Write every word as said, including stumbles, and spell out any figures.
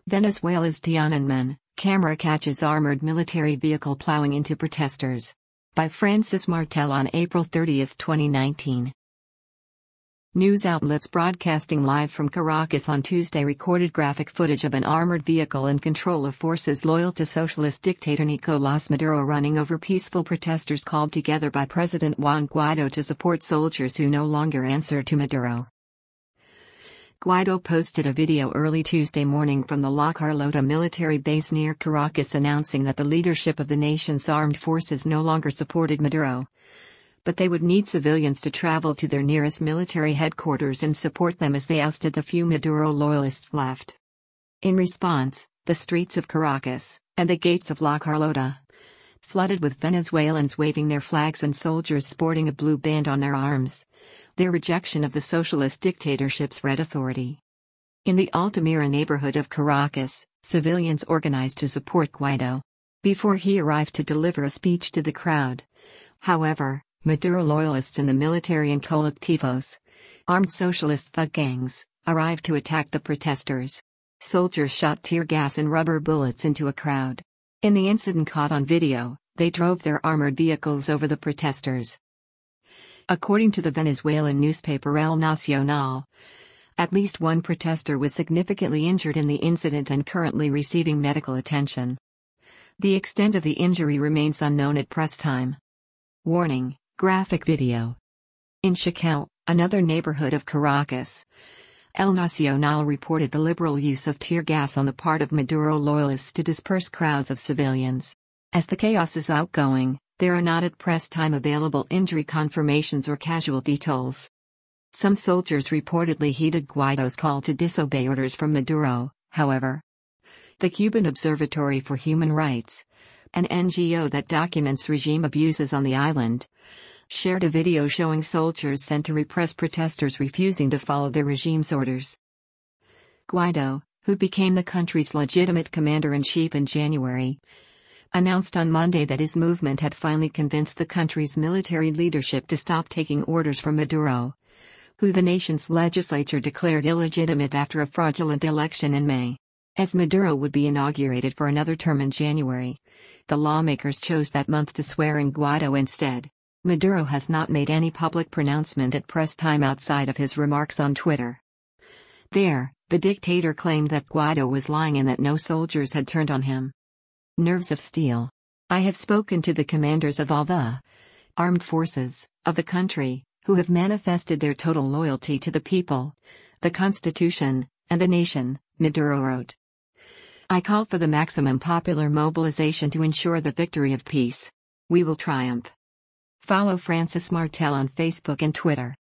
Venezuela's Tiananmen, camera catches armored military vehicle plowing into protesters. By Francis Martel on April thirtieth, twenty nineteen. News outlets broadcasting live from Caracas on Tuesday recorded graphic footage of an armored vehicle in control of forces loyal to socialist dictator Nicolás Maduro running over peaceful protesters called together by President Juan Guaidó to support soldiers who no longer answer to Maduro. Guaidó posted a video early Tuesday morning from the La Carlota military base near Caracas announcing that the leadership of the nation's armed forces no longer supported Maduro, but they would need civilians to travel to their nearest military headquarters and support them as they ousted the few Maduro loyalists left. In response, the streets of Caracas, and the gates of La Carlota, flooded with Venezuelans waving their flags and soldiers sporting a blue band on their arms, their rejection of the socialist dictatorship's red authority. In the Altamira neighborhood of Caracas, civilians organized to support Guaidó before he arrived to deliver a speech to the crowd. However, Maduro loyalists in the military and colectivos, armed socialist thug gangs, arrived to attack the protesters. Soldiers shot tear gas and rubber bullets into a crowd. In the incident caught on video, they drove their armored vehicles over the protesters. According to the Venezuelan newspaper El Nacional, at least one protester was significantly injured in the incident and currently receiving medical attention. The extent of the injury remains unknown at press time. Warning: graphic video. In Chacao, another neighborhood of Caracas, El Nacional reported the liberal use of tear gas on the part of Maduro loyalists to disperse crowds of civilians. As the chaos is outgoing, there are not at press time available injury confirmations or casualty tolls. Some soldiers reportedly heeded Guaidó's call to disobey orders from Maduro, however. The Cuban Observatory for Human Rights, an N G O that documents regime abuses on the island, shared a video showing soldiers sent to repress protesters refusing to follow their regime's orders. Guaidó, who became the country's legitimate commander-in-chief in January, announced on Monday that his movement had finally convinced the country's military leadership to stop taking orders from Maduro, who the nation's legislature declared illegitimate after a fraudulent election in May. As Maduro would be inaugurated for another term in January, the lawmakers chose that month to swear in Guaidó instead. Maduro has not made any public pronouncement at press time outside of his remarks on Twitter. There, the dictator claimed that Guaidó was lying and that no soldiers had turned on him. Nerves of steel. I have spoken to the commanders of all the armed forces of the country, who have manifested their total loyalty to the people, the Constitution, and the nation, Maduro wrote. I call for the maximum popular mobilization to ensure the victory of peace. We will triumph. Follow Francis Martel on Facebook and Twitter.